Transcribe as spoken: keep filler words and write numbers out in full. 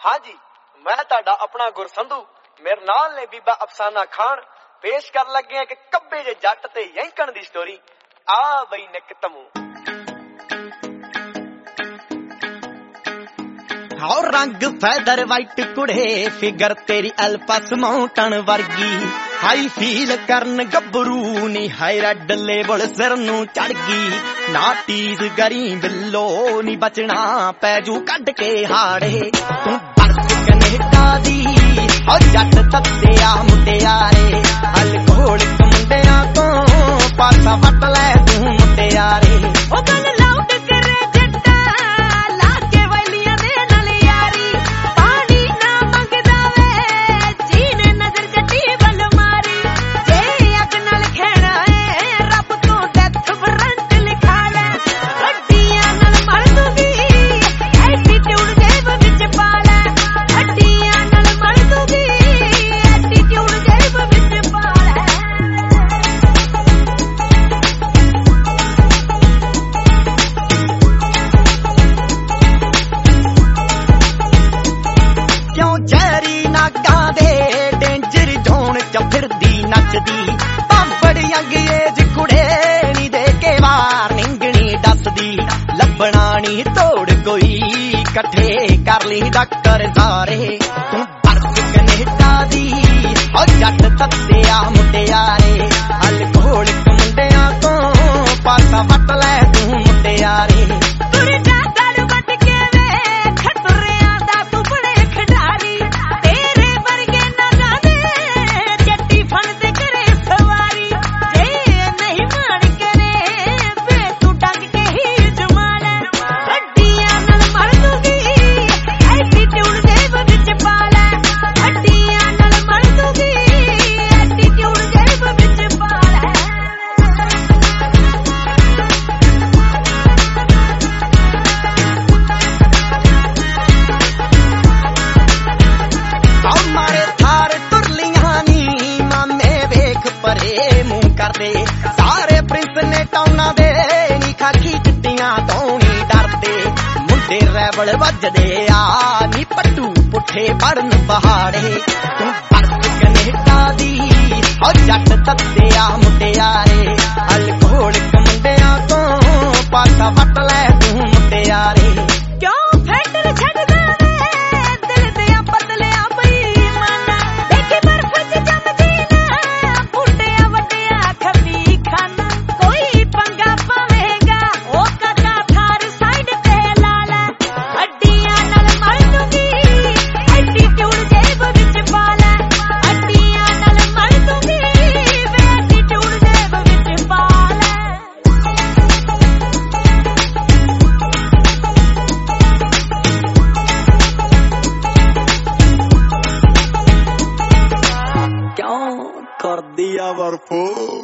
हाँ जी, मैं तुहाडा अपना गुरसंधू मेरे नाल ने बीबा अफसाना खान पेश कर लगे हैं कि कब्बे जे जट ते यंकण दी स्टोरी। आ बई निक तमू हाओ रंग फैदर वाइट कुड़े फिगर तेरी एल्पस माउंटन वर्गी हाई फील करन गबरू नी हाई रेड लेवल सिर नू चढ़ गई ना टीज गरी बिल्लो नी बचना पैजू कड के हाड़े तू बरस कनेडा दी और जट तत्या मुटियारे अल्कोहल मुंडिया तो पासा वट लै तू मुटियारे ओ गल लाउड करे जट्टा लाके वलियां दे नाल यारी पानी ना मंगदा वे जीने नजर जटी बल मारी जे अग नाल खेड़ा ए रब तो डेथ वारंट लिखा ले हड्डियां नाल मर दूंगी एटीट्यूड जेब विच पा ले हड्डियां नाल मर दूंगी एटीट्यूड जेब विच पा ले क्यों जहरी नागा दे डेंजर जोन च फिरदी नचदी पापड़ यंग एज कुड़े नी दे के वार्निंग नी दसदी लभना नी तोड़ कोई कट्ठे कर ली डॉक्टर सारे तू बरस कनेडा दी और जट तत्या मुटियारे अल्कोहल मुंडिया तो पासा वट लै तू मुटियारे सारे प्रिंस ने टाउना दे नी खाकी चिट्टियां तो नी डरदे मुंडे रैवल वजदे आ नी पट्टू पुठे पड़न पहाड़े तू बरस कनेडा दी और जट तत्या मुटियारे अल्कोहल मुंडिया तो पासा वट लै तू मुटियारे क्यों फैक्टर छड्डदा वे दिल दे पतले बई माना देखे बर्फ च जमदी ना बूटिया वड्डिया खबी खाना कोई पंगा पावेगा ओ कदा थार साइड ते ला लै हड्डियां नाल मर दूंगी एटीट्यूड जेब विच पा लै हड्डियां नाल मर दूंगी एटीट्यूड जेब विच पा लै क्यों कर दिया बर्फो।